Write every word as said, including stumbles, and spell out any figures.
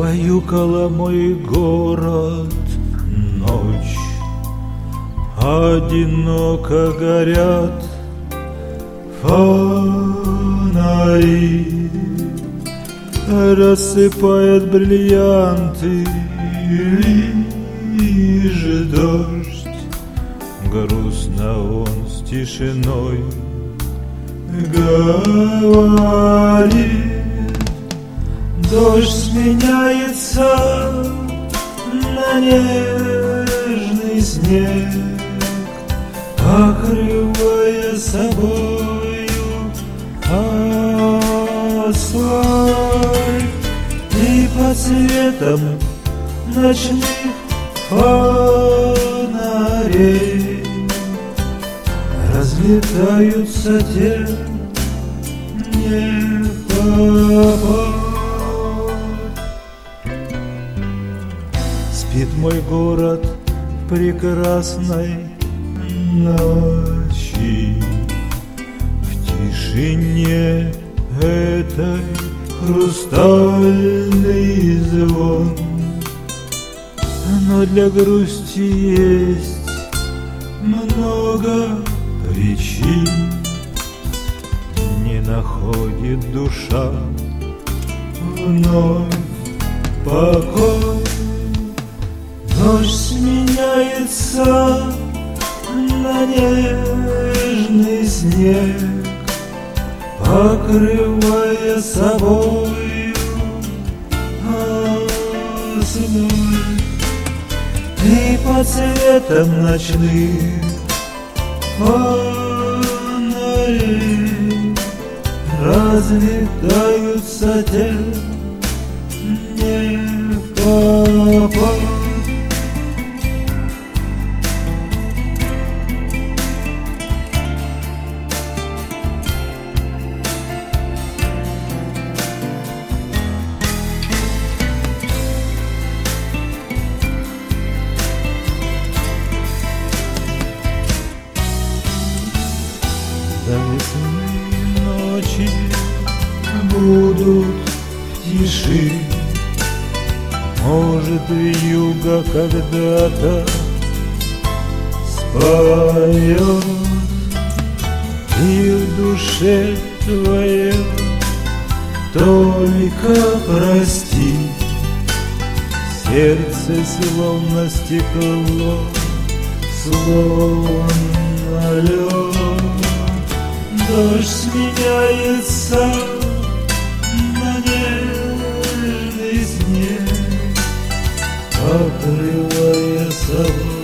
Баюкала мой город ночь, одиноко горят фонари, рассыпает бриллианты лишь дождь. Грустно он с тишиной говорит. Дождь сменяется на нежный снег, покрывая собою асфальт. И по цветам ночных фонарей разлетаются тени попасть. Спит мой город в прекрасной ночи, в тишине этой хрустальный звон. Но для грусти есть много причин, не находит душа вновь покой. Дождь сменяется на нежный снег, покрывая собою асфальт. И по цветам ночных фонарей разлетаются тени попасть. До весны ночи будут в тиши, может, вьюга когда-то споет, и в душе твоей только прости. Сердце словно стекло, словно лед. Дождь сменяется на нежный снег, покрывая собой